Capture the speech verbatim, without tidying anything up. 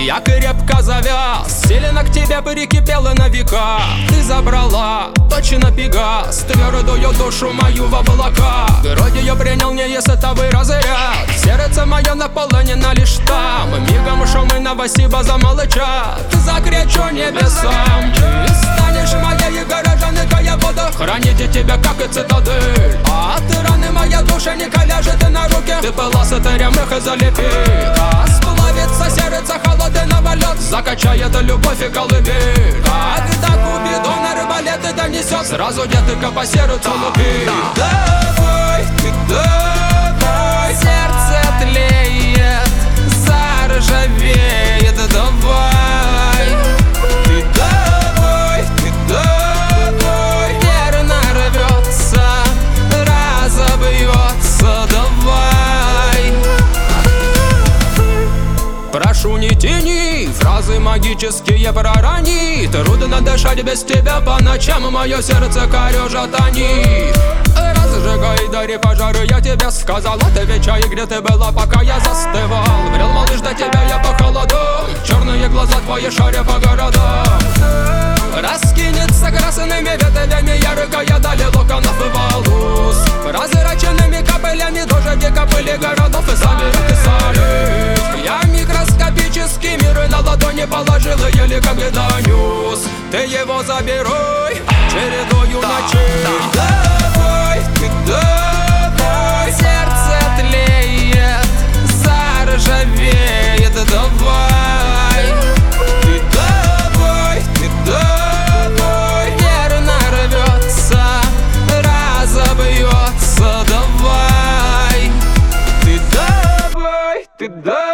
Я крепко завяз, силено к тебе перекипела на века. Ты забрала точно пегас, твердую душу мою в облака. Вроде я принял не из этого разряд. Сердце мое наполнено лишь там. Мигом шумы новосиба замолчат. Закричу небесам. Ты станешь моей горожанкой, я буду хранить тебя, как и цитадель. А ты раны моя душа не ляжет на руке. Ты была сатырем их и залепи. А сплавится сердце холодного лед, закачает любовь и колыбель. Когда Купидон арбалеты донесет, сразу детка по сердцу лупи. Давай, ты давай, сердце тлеет, заржавеет, давай. Ты давай, ты давай, верно рвется, разобьется, давай. Прошу, не тяни, фразы магические пророни. Трудно дышать без тебя по ночам, мое сердце корежат они. Разжигай, дари пожары, я тебе сказал. Отвечай, где ты была, пока я застывал. Брел, малыш, до тебя я по холоду. Черные глаза твои шаря по городам. Раскинется красными ветвями яркая даль локонов и волос. Прозрачными капелями дожди капели городов и соберут и солить. Я микроскопический мир на ладони положил и еле когда нес. Ты его заберой чередою ночей. Давай, ты давай, сердце тлеет, заржавеет, давай. Ты давай, ты давай, верно рвется, разобьется, давай. Ты давай, ты давай.